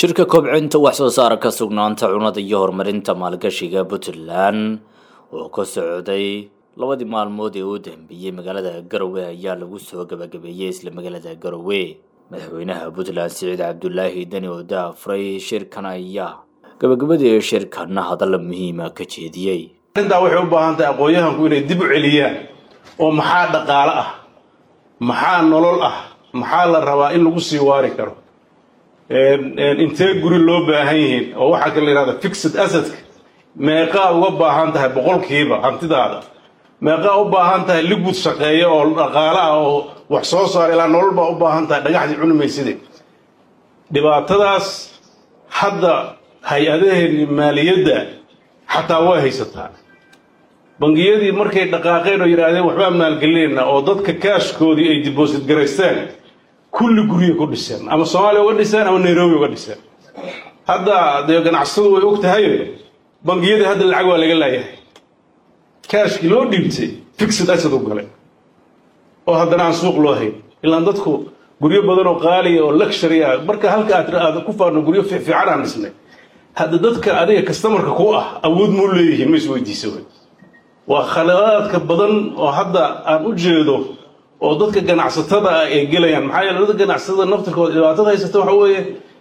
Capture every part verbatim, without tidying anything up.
shirka kobcinta wax soo saarka sugnaanta cunada iyo horumarinta maalgashiga Puntland oo ka socday labadii maalmood ee u dambeeyay magaalada Garowe ayaa lagu soo gabagabeeyay isla magaalada Garowe madaxweynaha Puntland Siciid Cabdullaahi Dani oo daafray shirkan ayaa gabagabadii shirkan hadal muhiim ah ka jeediyay inta waxay u baahan tahay aqoonyahanku inay dib u celiyaan oo maxaa dhaqaale ah maxaa nolol ah maxaa la rabaa in lagu sii waari karo intee guri loo baahan yihiin oo waxa kale yiraahdo fixed asset meeqa uga baahan tahay boqolkiiba hantidaada meeqa u baahan tahay liquid shaqeeyo oo dhaqaale ah oo wax soo saar ilaa nolol baa u baahan tahay dhagaxdii cunmaysidii dhibaatadaas hadda hay-adaha maaliyadda xataa waa haysataa bangiyadii markay dhaqaaqeen oo yiraahdeen waxba maalgelinayna oo dadka kaashkoodii ay deposit gareysteen kulli guriga ku dhiseen ama Soomaaliya uga dhiseen ama Nairobi uga dhiseen hadda de ganacsadu way og tahay bangiyada hadda lacag waa laga laayahay kaashkii loo dhiibtay fixed asset u galay oo haddana aan suuq loo hayn ilaa dadku guriyo badan oo qaali oo luxury ah marka halka aad ku faano guriyo fiican aan dhisnay hadda dadka adiga customerka ku ah awood mu leeyahay ma isweydiiso waa khaladaadka badan oo hadda aan u jeedo oo dadka ganacsatada ay galayaan maxay dadka ganacsatada naftirkooda dhibaatada haysata waxa weeye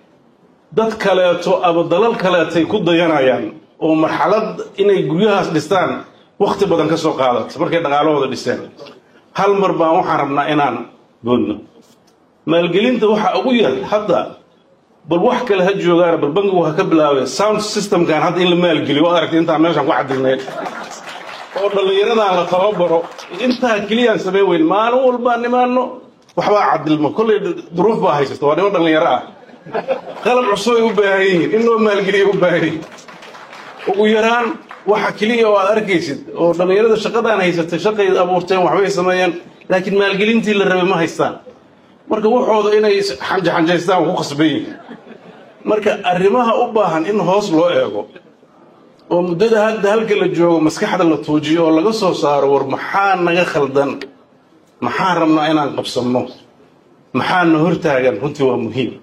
dad kale oo aba dalal kale ay ku dayanayaan oo marxalad inay guryahaas dhistaan waqti badan ka soo qaadato markay dhaqaalahooda dhiseen hal mar baan waxaan rabnaa inaan doonno maalgelinta waxa ugu yar hadda bal wax kale ha joogaan bal bangigu waxa ka bilaabay sound system kan hadda in la maalgeliyo waa aragtay inta meeshan ku cadilnay oo dhalinyarada la tababaro inta kaliya sameey weyn maalin walba nimaano waxba cadilmo kulli duruuf baa haysto waa dhalinyaro ah qalab cusub u baahan yihiin in loo maalgeliyo u baahan yihiin ugu yaraan waxa kaliya oo aad arkaysid oo dhalinyarada shaqadan haysatay shaqay abuurteen waxbay sameeyeen laakiin maalgelintii la rabay ma haystaan marka waxooda inay xanja xanjaystaan ku qasbay marka arrimaha u baahan in hoos loo eego oo muddada hadda halka la joogo maskaxda la toojiyo oo laga soo saaro war maxaa naga khaldan maxaa rabnaa inaan qabsano maxaa na hortaagan runtii waa muhiim